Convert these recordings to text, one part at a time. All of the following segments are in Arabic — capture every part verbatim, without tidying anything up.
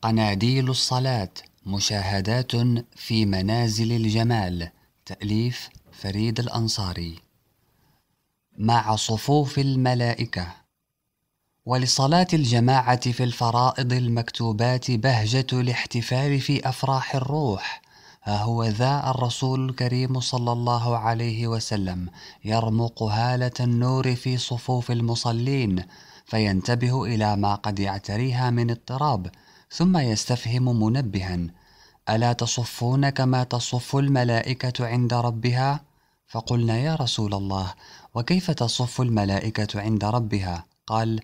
قناديل الصلاة مشاهدات في منازل الجمال. تأليف فريد الأنصاري. مع صفوف الملائكة. ولصلاة الجماعة في الفرائض المكتوبات بهجة الاحتفال في أفراح الروح. ها هو ذا الرسول الكريم صلى الله عليه وسلم يرمق هالة النور في صفوف المصلين، فينتبه إلى ما قد يعتريها من اضطراب، ثم يستفهم منبها: ألا تصفون كما تصف الملائكة عند ربها؟ فقلنا: يا رسول الله، وكيف تصف الملائكة عند ربها؟ قال: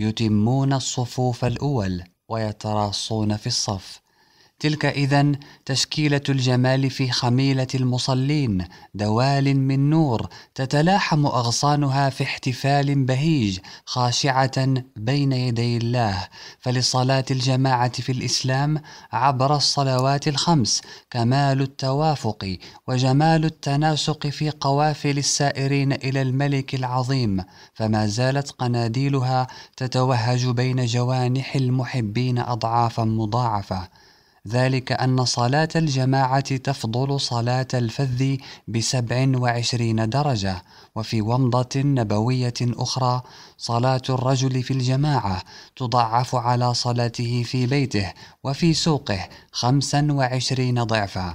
يتمون الصفوف الأول ويتراصون في الصف. تلك إذن تشكيلة الجمال في خميلة المصلين، دوال من نور تتلاحم أغصانها في احتفال بهيج، خاشعة بين يدي الله. فلصلاة الجماعة في الإسلام عبر الصلوات الخمس كمال التوافق وجمال التناسق في قوافل السائرين إلى الملك العظيم، فما زالت قناديلها تتوهج بين جوانح المحبين أضعافا مضاعفة. ذلك أن صلاة الجماعة تفضل صلاة الفذ بسبع وعشرين درجة. وفي ومضة نبوية أخرى: صلاة الرجل في الجماعة تضعف على صلاته في بيته وفي سوقه خمسا وعشرين ضعفا.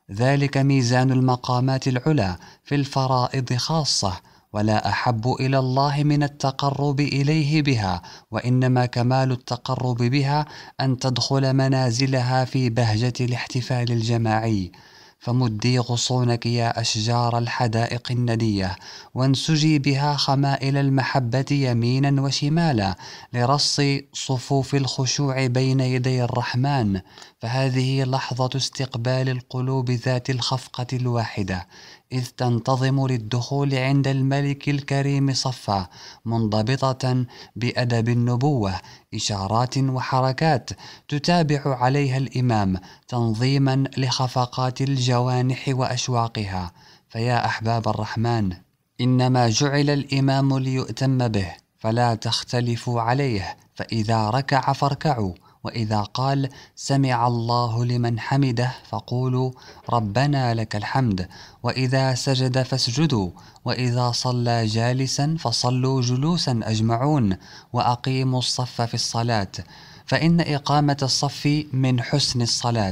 ذلك ميزان المقامات العلى في الفرائض خاصة، ولا أحب إلى الله من التقرب إليه بها، وإنما كمال التقرب بها أن تدخل منازلها في بهجة الاحتفال الجماعي. فمدي غصونك يا أشجار الحدائق الندية، وانسجي بها خمائل المحبة يمينا وشمالا، لرص صفوف الخشوع بين يدي الرحمن. فهذه لحظة استقبال القلوب ذات الخفقة الواحدة، إذ تنتظم للدخول عند الملك الكريم صفا، منضبطة بأدب النبوة، إشارات وحركات تتابع عليها الإمام تنظيما لخفقات الجوانح وأشواقها. فيا أحباب الرحمن، إنما جعل الإمام ليؤتم به، فلا تختلفوا عليه. فإذا ركع فاركعوا، وإذا قال سمع الله لمن حمده فقولوا ربنا لك الحمد، وإذا سجد فاسجدوا، وإذا صلى جالسا فصلوا جلوسا أجمعون، وأقيموا الصف في الصلاة، فإن إقامة الصف من حسن الصلاة.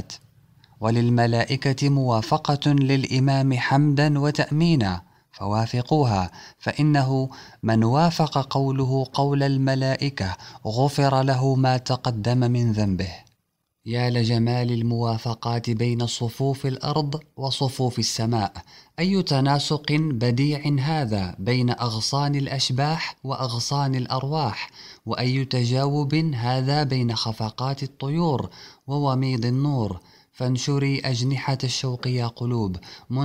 وللملائكة موافقة للإمام حمدا وتأمينا، فوافقوها، فإنه من وافق قوله قول الملائكة غفر له ما تقدم من ذنبه. يا لجمال الموافقات بين صفوف الأرض وصفوف السماء! أي تناسق بديع هذا بين أغصان الأشباح وأغصان الأرواح! وأي تجاوب هذا بين خفقات الطيور ووميض النور! فانشري أجنحة الشوق يا قلوب،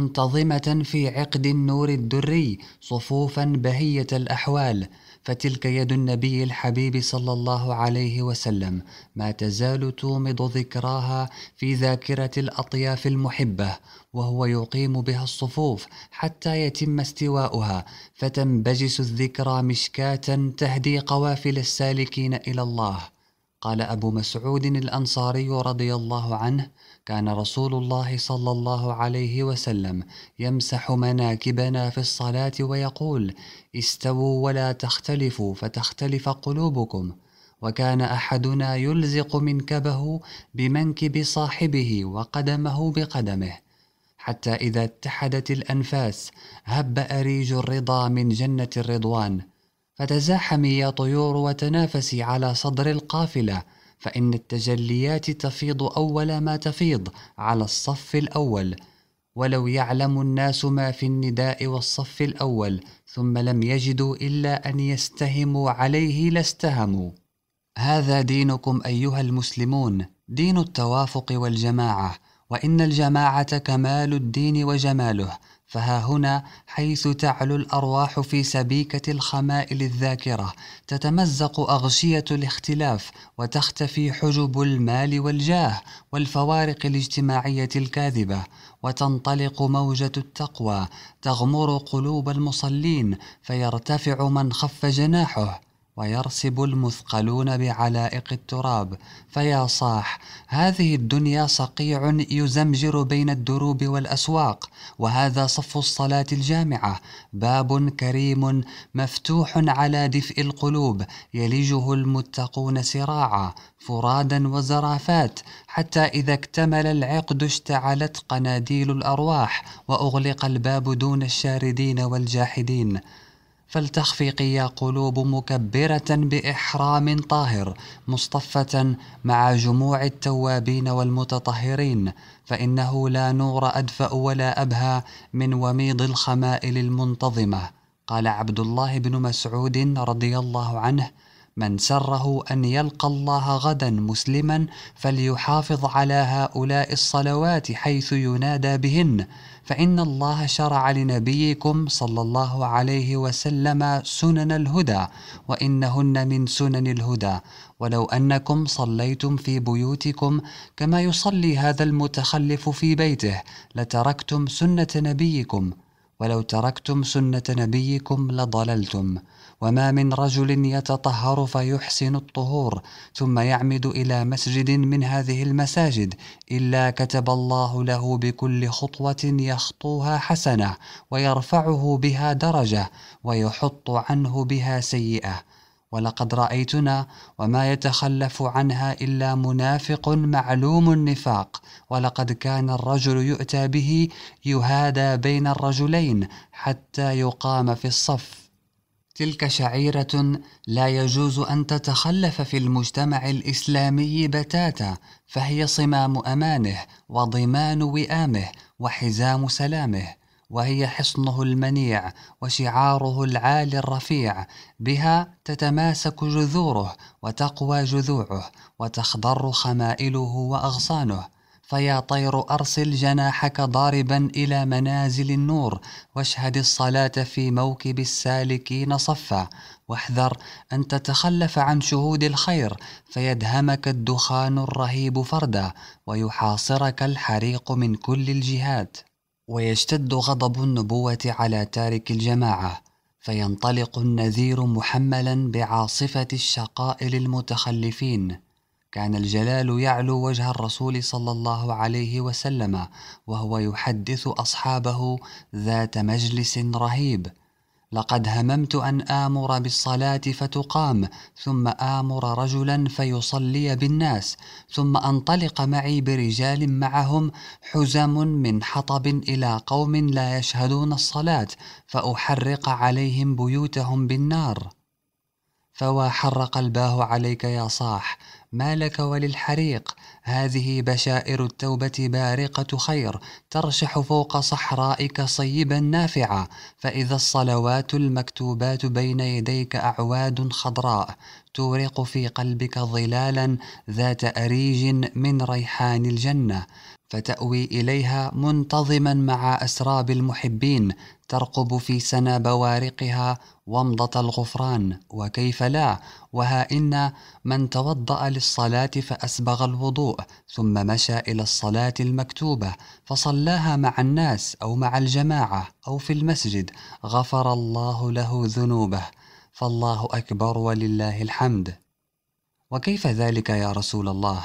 منتظمة في عقد النور الدري، صفوفا بهية الأحوال. فتلك يد النبي الحبيب صلى الله عليه وسلم ما تزال تومض ذكراها في ذاكرة الأطياف المحبة، وهو يقيم بها الصفوف حتى يتم استواؤها، فتنبجس الذكرى مشكاة تهدي قوافل السالكين إلى الله. قال أبو مسعود الأنصاري رضي الله عنه: كان رسول الله صلى الله عليه وسلم يمسح مناكبنا في الصلاة ويقول: استووا ولا تختلفوا فتختلف قلوبكم. وكان أحدنا يلزق منكبه بمنكب صاحبه وقدمه بقدمه، حتى إذا اتحدت الأنفاس هب أريج الرضا من جنة الرضوان. فتزاحمي يا طيور وتنافسي على صدر القافلة، فإن التجليات تفيض أول ما تفيض على الصف الأول. ولو يعلم الناس ما في النداء والصف الأول ثم لم يجدوا إلا أن يستهموا عليه لاستهموا. هذا دينكم أيها المسلمون، دين التوافق والجماعة، وإن الجماعة كمال الدين وجماله. فها هنا حيث تعلو الأرواح في سبيكة الخمائل الذاكرة، تتمزق أغشية الاختلاف، وتختفي حجب المال والجاه والفوارق الاجتماعية الكاذبة، وتنطلق موجة التقوى تغمر قلوب المصلين، فيرتفع من خف جناحه. ويرسب المثقلون بعلائق التراب. فيا صاح، هذه الدنيا صقيع يزمجر بين الدروب والأسواق، وهذا صف الصلاة الجامعة، باب كريم مفتوح على دفء القلوب، يلجه المتقون سراعا فرادا وزرافات، حتى إذا اكتمل العقد اشتعلت قناديل الأرواح، وأغلق الباب دون الشاردين والجاحدين. فلتخفق يا قلوب مكبرة بإحرام طاهر، مصطفة مع جموع التوابين والمتطهرين، فإنه لا نور أدفأ ولا أبهى من وميض الخمائل المنتظمة. قال عبد الله بن مسعود رضي الله عنه: من سره أن يلقى الله غدا مسلما فليحافظ على هؤلاء الصلوات حيث ينادى بهن، فإن الله شرع لنبيكم صلى الله عليه وسلم سنن الهدى، وإنهن من سنن الهدى. ولو أنكم صليتم في بيوتكم كما يصلي هذا المتخلف في بيته لتركتم سنة نبيكم، ولو تركتم سنة نبيكم لضللتم. وما من رجل يتطهر فيحسن الطهور ثم يعمد إلى مسجد من هذه المساجد إلا كتب الله له بكل خطوة يخطوها حسنة، ويرفعه بها درجة، ويحط عنه بها سيئة. ولقد رأيتنا وما يتخلف عنها إلا منافق معلوم النفاق، ولقد كان الرجل يؤتى به يهادى بين الرجلين حتى يقام في الصف. تلك شعيرة لا يجوز أن تتخلف في المجتمع الإسلامي بتاتا، فهي صمام أمانه وضمان وئامه وحزام سلامه، وهي حصنه المنيع وشعاره العالي الرفيع. بها تتماسك جذوره وتقوى جذوعه وتخضر خمائله وأغصانه. فيا طير أرسل جناحك ضاربا إلى منازل النور، واشهد الصلاة في موكب السالكين صفا، واحذر أن تتخلف عن شهود الخير فيدهمك الدخان الرهيب فردا، ويحاصرك الحريق من كل الجهات، ويشتد غضب النبوة على تارك الجماعة، فينطلق النذير محملا بعاصفة الشقاء للمتخلفين. كان الجلال يعلو وجه الرسول صلى الله عليه وسلم وهو يحدث أصحابه ذات مجلس رهيب: لقد هممت أن آمر بالصلاة فتقام، ثم آمر رجلا فيصلي بالناس، ثم أنطلق معي برجال معهم حزم من حطب إلى قوم لا يشهدون الصلاة، فأحرق عليهم بيوتهم بالنار. فوا حرق الباه عليك يا صاح، ما لك وللحريق؟ هذه بشائر التوبة بارقة خير، ترشح فوق صحرائك صيبا نافعا، فإذا الصلوات المكتوبات بين يديك أعواد خضراء تورق في قلبك ظلالا ذات أريج من ريحان الجنة، فتأوي إليها منتظما مع أسراب المحبين، ترقب في سنا بوارقها ومضة الغفران. وكيف لا؟ وها إن من توضأ للصلاة فأسبغ الوضوء ثم مشى إلى الصلاة المكتوبة فصلاها مع الناس أو مع الجماعة أو في المسجد غفر الله له ذنوبه، فالله أكبر ولله الحمد. وكيف ذلك يا رسول الله؟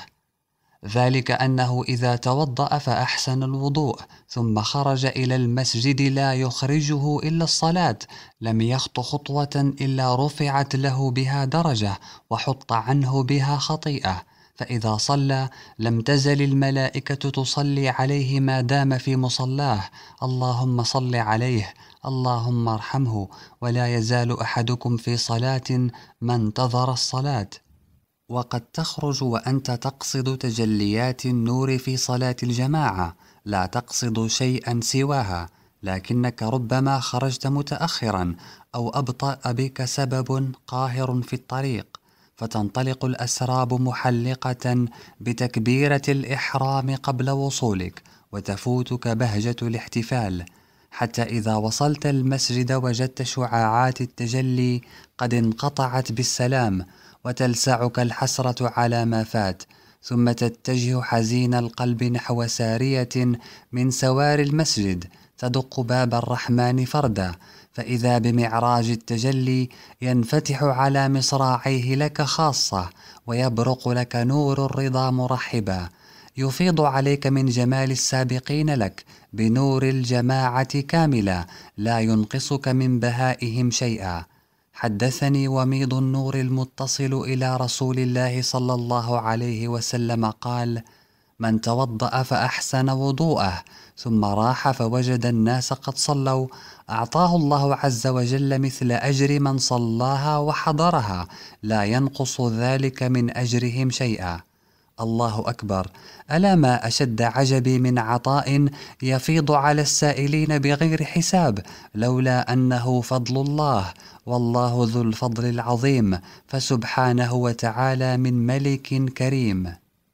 ذلك أنه إذا توضأ فأحسن الوضوء ثم خرج إلى المسجد لا يخرجه إلا الصلاة، لم يخط خطوة إلا رفعت له بها درجة وحط عنه بها خطيئة، فإذا صلى لم تزل الملائكة تصلي عليه ما دام في مصلاه: اللهم صل عليه، اللهم ارحمه. ولا يزال أحدكم في صلاة ما انتظر الصلاة. وقد تخرج وأنت تقصد تجليات النور في صلاة الجماعة، لا تقصد شيئا سواها، لكنك ربما خرجت متأخرا أو أبطأ بك سبب قاهر في الطريق، فتنطلق الأسراب محلقة بتكبيرة الإحرام قبل وصولك، وتفوتك بهجة الاحتفال، حتى إذا وصلت المسجد وجدت شعاعات التجلي قد انقطعت بالسلام، وتلسعك الحسرة على ما فات، ثم تتجه حزين القلب نحو سارية من سوار المسجد تدق باب الرحمن فردا، فإذا بمعراج التجلي ينفتح على مصراعيه لك خاصة، ويبرق لك نور الرضا مرحبا، يفيض عليك من جمال السابقين لك بنور الجماعة كاملا، لا ينقصك من بهائهم شيئا. حدثني وميض النور المتصل إلى رسول الله صلى الله عليه وسلم قال: من توضأ فأحسن وضوءه ثم راح فوجد الناس قد صلوا، أعطاه الله عز وجل مثل أجر من صلاها وحضرها، لا ينقص ذلك من أجرهم شيئا. الله أكبر! ألا ما أشد عجبي من عطاء يفيض على السائلين بغير حساب، لولا أنه فضل الله، والله ذو الفضل العظيم، فسبحانه وتعالى من ملك كريم.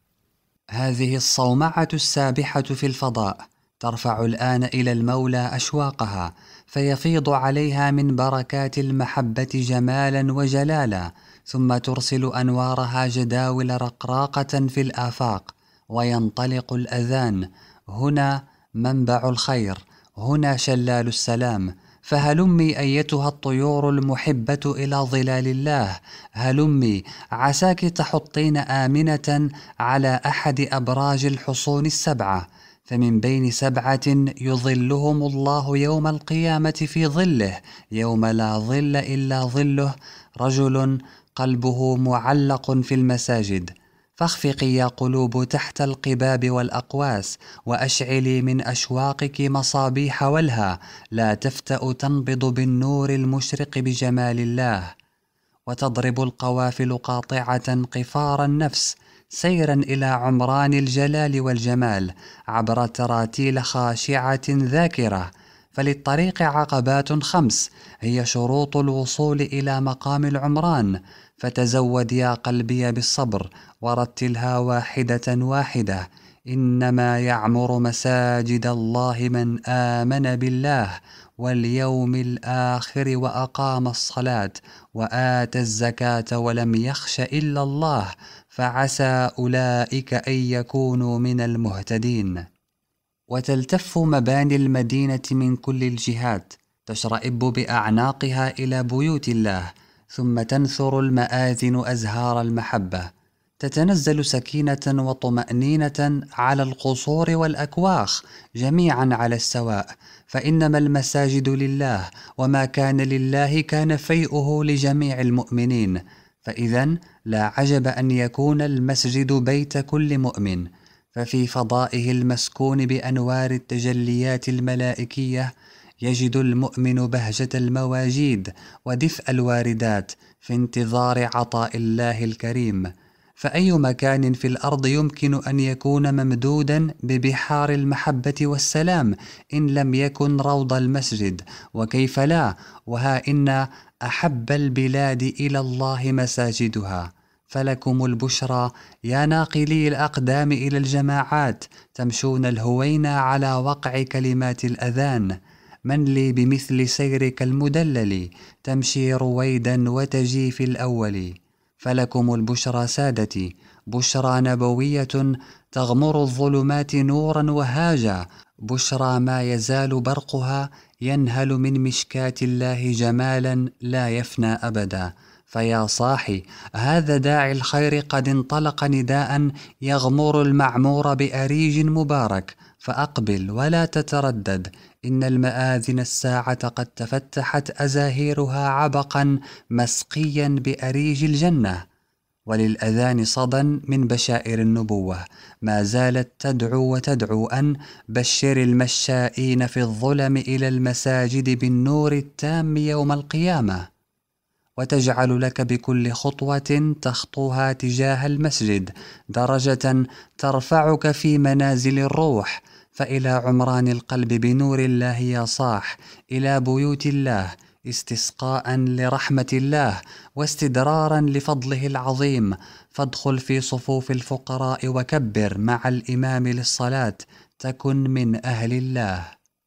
هذه الصومعة السابحة في الفضاء ترفع الآن إلى المولى أشواقها، فيفيض عليها من بركات المحبة جمالا وجلالا، ثم ترسل أنوارها جداول رقراقة في الآفاق، وينطلق الأذان: هنا منبع الخير، هنا شلال السلام، فهلمي أيتها الطيور المحبة إلى ظلال الله، هلمي عساك تحطين آمنة على أحد أبراج الحصون السبعة، فمن بين سبعة يظلهم الله يوم القيامة في ظله، يوم لا ظل إلا ظله: رجل قلبه معلق في المساجد. فاخفقي يا قلوب تحت القباب والأقواس، وأشعلي من أشواقك مصابيح ولها، لا تفتأ تنبض بالنور المشرق بجمال الله. وتضرب القوافل قاطعة قفار النفس سيرا إلى عمران الجلال والجمال، عبر تراتيل خاشعة ذاكرة. فللطريق عقبات خمس هي شروط الوصول إلى مقام العمران، فتزود يا قلبي بالصبر، ورتلها واحدة واحدة: إنما يعمر مساجد الله من آمن بالله واليوم الآخر وأقام الصلاة وآتى الزكاة ولم يخش إلا الله، فعسى أولئك أن يكونوا من المهتدين. وتلتف مباني المدينة من كل الجهات، تشرئب بأعناقها إلى بيوت الله، ثم تنثر المآذن أزهار المحبة، تتنزل سكينة وطمأنينة على القصور والأكواخ جميعا على السواء، فإنما المساجد لله، وما كان لله كان فيئه لجميع المؤمنين، فإذن لا عجب أن يكون المسجد بيت كل مؤمن. ففي فضائه المسكون بأنوار التجليات الملائكية يجد المؤمن بهجة المواجيد ودفء الواردات في انتظار عطاء الله الكريم. فأي مكان في الأرض يمكن أن يكون ممدودا ببحار المحبة والسلام إن لم يكن روض المسجد؟ وكيف لا، وها إن أحب البلاد إلى الله مساجدها. فلكم البشرى يا ناقلي الأقدام إلى الجماعات، تمشون الهوينا على وقع كلمات الأذان. من لي بمثل سيرك المدلل، تمشي رويدا وتجي في الأول. فلكم البشرى سادتي، بشرى نبوية تغمر الظلمات نورا وهاجا، بشرى ما يزال برقها ينهل من مشكاة الله جمالا لا يفنى أبدا. فيا صاحي، هذا داعي الخير قد انطلق نداء يغمر المعمور بأريج مبارك، فأقبل ولا تتردد، إن المآذن الساعة قد تفتحت أزاهيرها عبقا مسقيا بأريج الجنة. وللأذان صدى من بشائر النبوة ما زالت تدعو وتدعو أن بشر المشائين في الظلم إلى المساجد بالنور التام يوم القيامة، وتجعل لك بكل خطوة تخطوها تجاه المسجد درجة ترفعك في منازل الروح. فإلى عمران القلب بنور الله يا صاح، إلى بيوت الله استسقاء لرحمة الله واستدرارا لفضله العظيم، فادخل في صفوف الفقراء وكبر مع الإمام للصلاة، تكن من أهل الله.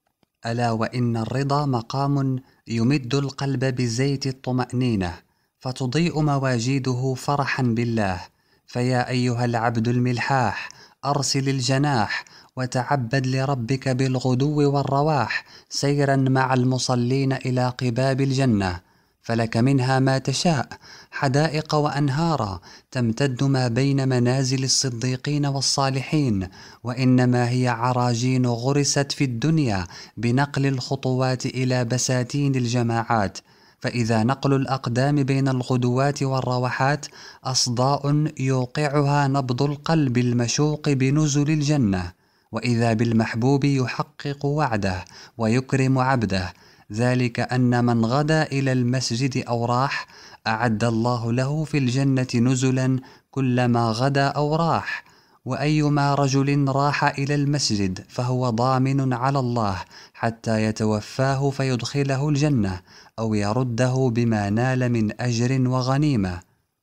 ألا وإن الرضا مقام يمد القلب بزيت الطمأنينة، فتضيء مواجيده فرحا بالله. فيا أيها العبد الملحاح، أرسل الجناح وتعبد لربك بالغدو والرواح سيرا مع المصلين إلى قباب الجنة، فلك منها ما تشاء، حدائق وأنهارا تمتد ما بين منازل الصديقين والصالحين، وإنما هي عراجين غرست في الدنيا بنقل الخطوات إلى بساتين الجماعات. فإذا نقل الأقدام بين الغدوات والروحات أصداء يوقعها نبض القلب المشوق بنزل الجنة، وإذا بالمحبوب يحقق وعده ويكرم عبده، ذلك أن من غدا إلى المسجد أو راح أعد الله له في الجنة نزلا كلما غدا أو راح. وأيما رجل راح إلى المسجد فهو ضامن على الله حتى يتوفاه فيدخله الجنة أو يرده بما نال من أجر وغنيمة.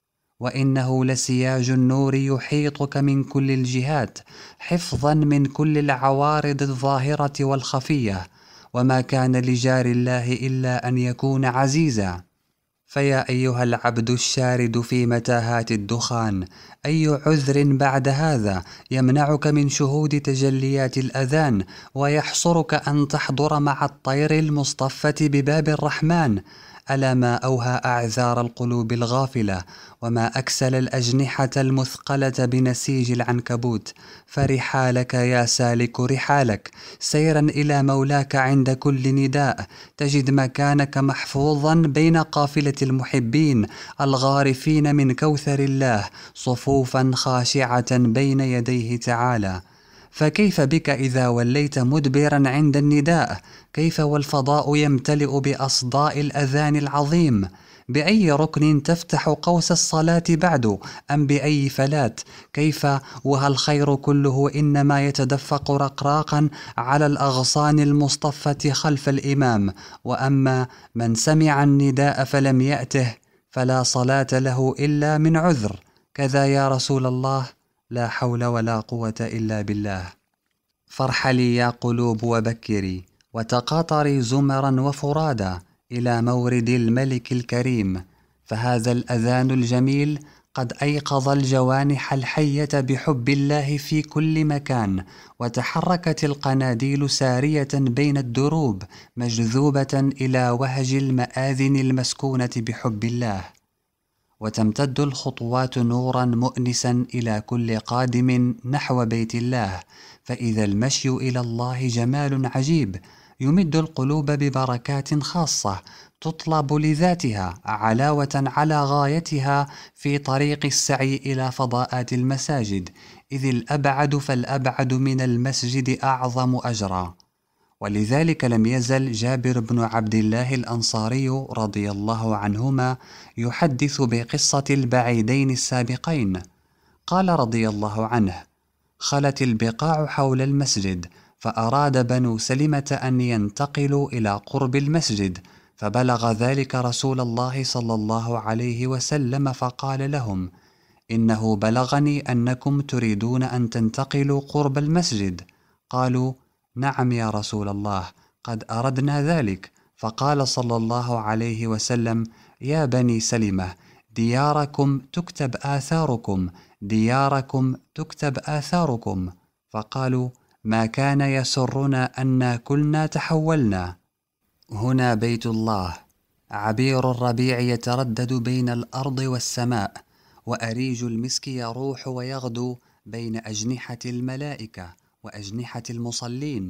وإنه لسياج النور يحيطك من كل الجهات حفظا من كل العوارض الظاهرة والخفية، وما كان لجار الله إلا أن يكون عزيزا. فيا أيها العبد الشارد في متاهات الدخان، أي عذر بعد هذا يمنعك من شهود تجليات الأذان، ويحصرك أن تحضر مع الطير المصطفة بباب الرحمن؟ ألا ما أوهى أعذار القلوب الغافلة، وما أكسل الأجنحة المثقلة بنسيج العنكبوت. فرحالك يا سالك رحالك، سيرا إلى مولاك عند كل نداء، تجد مكانك محفوظا بين قافلة المحبين الغارفين من كوثر الله صفوفا خاشعة بين يديه تعالى. فكيف بك إذا وليت مدبرا عند النداء؟ كيف والفضاء يمتلئ بأصداء الأذان العظيم؟ بأي ركن تفتح قوس الصلاة بعد، أم بأي فلات؟ كيف وها الخير كله إنما يتدفق رقراقا على الأغصان المصطفة خلف الإمام؟ وأما من سمع النداء فلم يأته فلا صلاة له إلا من عذر. كذا يا رسول الله، لا حول ولا قوة إلا بالله. فارحلي يا قلوب وبكري، وتقاطري زمرا وفرادا إلى مورد الملك الكريم، فهذا الأذان الجميل قد أيقظ الجوانح الحية بحب الله في كل مكان، وتحركت القناديل سارية بين الدروب مجذوبة إلى وهج المآذن المسكونة بحب الله. وتمتد الخطوات نورا مؤنسا إلى كل قادم نحو بيت الله، فإذا المشي إلى الله جمال عجيب يمد القلوب ببركات خاصة تطلب لذاتها علاوة على غايتها في طريق السعي إلى فضاءات المساجد، إذ الأبعد فالأبعد من المسجد أعظم أجرا. ولذلك لم يزل جابر بن عبد الله الأنصاري رضي الله عنهما يحدث بقصة البعيدين السابقين. قال رضي الله عنه: خلت البقاع حول المسجد، فأراد بنو سلمة أن ينتقلوا إلى قرب المسجد، فبلغ ذلك رسول الله صلى الله عليه وسلم فقال لهم: إنه بلغني أنكم تريدون أن تنتقلوا قرب المسجد. قالوا: نعم يا رسول الله، قد أردنا ذلك. فقال صلى الله عليه وسلم: يا بني سلمة، دياركم تكتب آثاركم، دياركم تكتب آثاركم. فقالوا: ما كان يسرنا أن كلنا تحولنا. هنا بيت الله، عبير الربيع يتردد بين الأرض والسماء، وأريج المسك يروح ويغدو بين أجنحة الملائكة وأجنحة المصلين.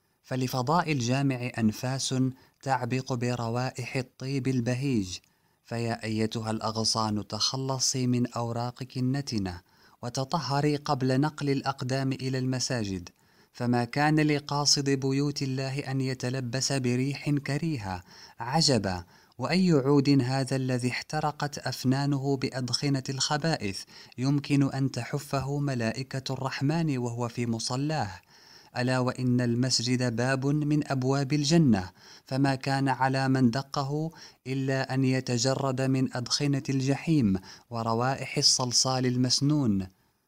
فلفضاء الجامع أنفاس تعبق بروائح الطيب البهيج. فيا أيتها الأغصان، تخلصي من أوراقك النتنة وتطهري قبل نقل الأقدام إلى المساجد، فما كان لقاصد بيوت الله أن يتلبس بريح كريهة. عجبا، وأي عود هذا الذي احترقت أفنانه بأدخنة الخبائث يمكن أن تحفه ملائكة الرحمن وهو في مصلاه؟ ألا وإن المسجد باب من أبواب الجنة، فما كان على من دقه إلا أن يتجرد من أدخنة الجحيم وروائح الصلصال المسنون.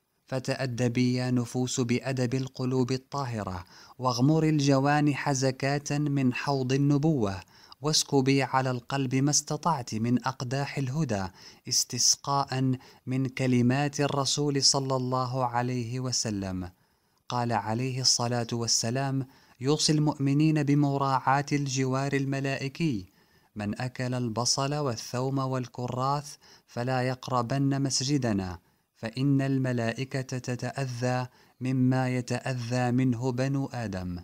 فتأدبي يا نفوس بأدب القلوب الطاهرة، واغمري الجوانح زكاة من حوض النبوة، واسكبي على القلب ما استطعت من أقداح الهدى استسقاء من كلمات الرسول صلى الله عليه وسلم. قال عليه الصلاة والسلام: يوصي المؤمنين بمراعاة الجوار الملائكي: من أكل البصل والثوم والكراث فلا يقربن مسجدنا، فإن الملائكة تتأذى مما يتأذى منه بنو آدم.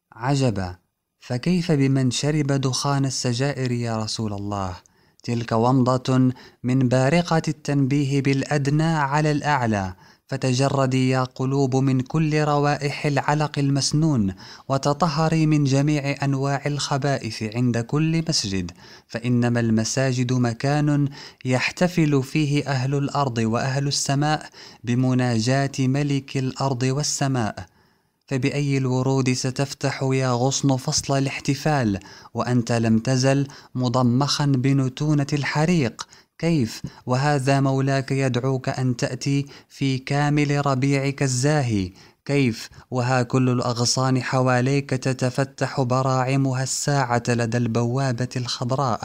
عجبا، فكيف بمن شرب دخان السجائر يا رسول الله؟ تلك ومضة من بارقة التنبيه بالأدنى على الأعلى، فتجردي يا قلوب من كل روائح العلق المسنون، وتطهري من جميع أنواع الخبائث عند كل مسجد، فإنما المساجد مكان يحتفل فيه أهل الأرض وأهل السماء بمناجاة ملك الأرض والسماء. فبأي الورود ستفتح يا غصن فصل الاحتفال وأنت لم تزل مضمخا بنتونة الحريق؟ كيف وهذا مولاك يدعوك أن تأتي في كامل ربيعك الزاهي؟ كيف وها كل الأغصان حواليك تتفتح براعمها الساعة لدى البوابة الخضراء،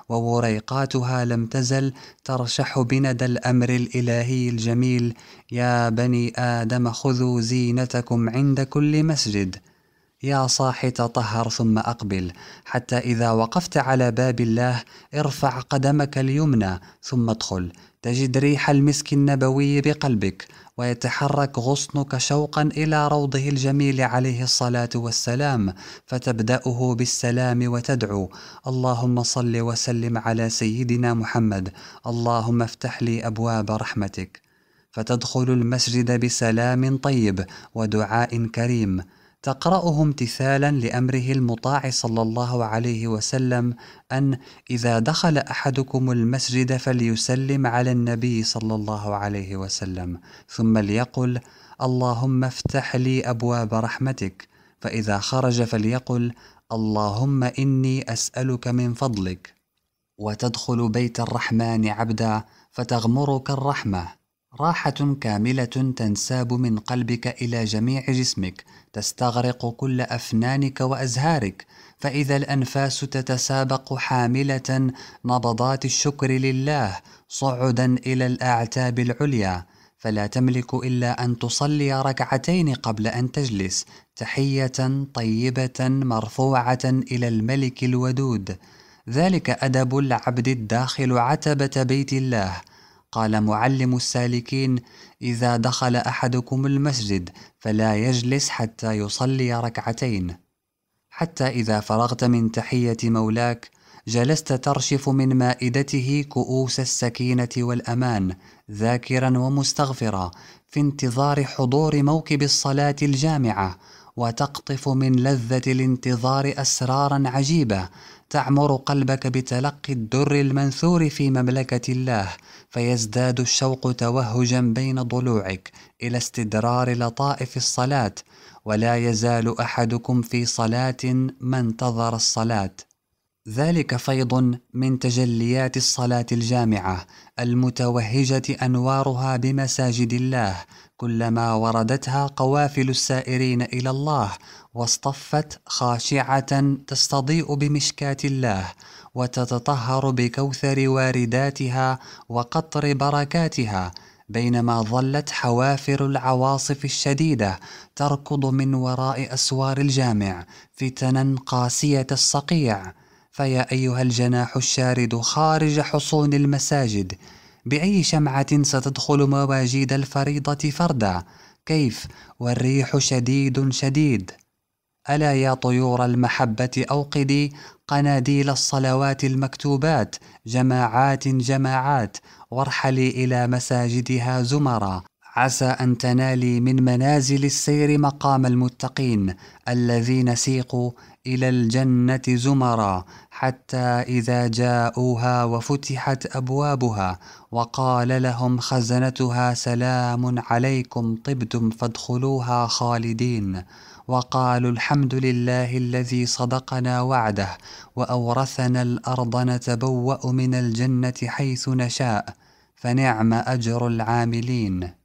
ووريقاتها لم تزل ترشح بندى الأمر الإلهي الجميل: يا بني آدم خذوا زينتكم عند كل مسجد. يا صاح تطهر ثم أقبل، حتى إذا وقفت على باب الله ارفع قدمك اليمنى ثم ادخل، تجد ريح المسك النبوي بقلبك، ويتحرك غصنك شوقا إلى روضه الجميل عليه الصلاة والسلام، فتبدأه بالسلام وتدعو: اللهم صل وسلم على سيدنا محمد، اللهم افتح لي أبواب رحمتك. فتدخل المسجد بسلام طيب ودعاء كريم، تقرأه امتثالا لأمره المطاع صلى الله عليه وسلم أن إذا دخل أحدكم المسجد فليسلم على النبي صلى الله عليه وسلم، ثم ليقل: اللهم افتح لي أبواب رحمتك. فإذا خرج فليقل: اللهم إني أسألك من فضلك. وتدخل بيت الرحمن عبدا فتغمرك الرحمة، راحة كاملة تنساب من قلبك إلى جميع جسمك، تستغرق كل أفنانك وأزهارك، فإذا الأنفاس تتسابق حاملة نبضات الشكر لله صعدا إلى الأعتاب العليا، فلا تملك إلا أن تصلي ركعتين قبل أن تجلس، تحية طيبة مرفوعة إلى الملك الودود. ذلك أدب العبد الداخل عتبة بيت الله. قال معلم السالكين: إذا دخل أحدكم المسجد فلا يجلس حتى يصلي ركعتين، حتى إذا فرغت من تحية مولاك جلست ترشف من مائدته كؤوس السكينة والأمان، ذاكرا ومستغفرا في انتظار حضور موكب الصلاة الجامعة، وتقطف من لذة الانتظار أسرارا عجيبة تعمر قلبك بتلقي الدر المنثور في مملكة الله، فيزداد الشوق توهجا بين ضلوعك إلى استدرار لطائف الصلاة، ولا يزال أحدكم في صلاة ما انتظر الصلاة. ذلك فيض من تجليات الصلاة الجامعة المتوهجة أنوارها بمساجد الله، كلما وردتها قوافل السائرين إلى الله واصطفت خاشعة تستضيء بمشكات الله، وتتطهر بكوثر وارداتها وقطر بركاتها، بينما ظلت حوافر العواصف الشديدة تركض من وراء أسوار الجامع فتنا قاسية الصقيع. فيا أيها الجناح الشارد خارج حصون المساجد، بأي شمعة ستدخل مواجيد الفريضة فردا؟ كيف والريح شديد شديد؟ ألا يا طيور المحبة أوقدي قناديل الصلوات المكتوبات جماعات جماعات، وارحلي إلى مساجدها زمرا، عسى أن تنالي من منازل السير مقام المتقين الذين سيقوا إلى الجنة زمرا، حتى إذا جاءوها وفتحت أبوابها وقال لهم خزنتها سلام عليكم طبتم فادخلوها خالدين، وقالوا الحمد لله الذي صدقنا وعده وأورثنا الأرض نتبوأ من الجنة حيث نشاء، فنعم أجر العاملين.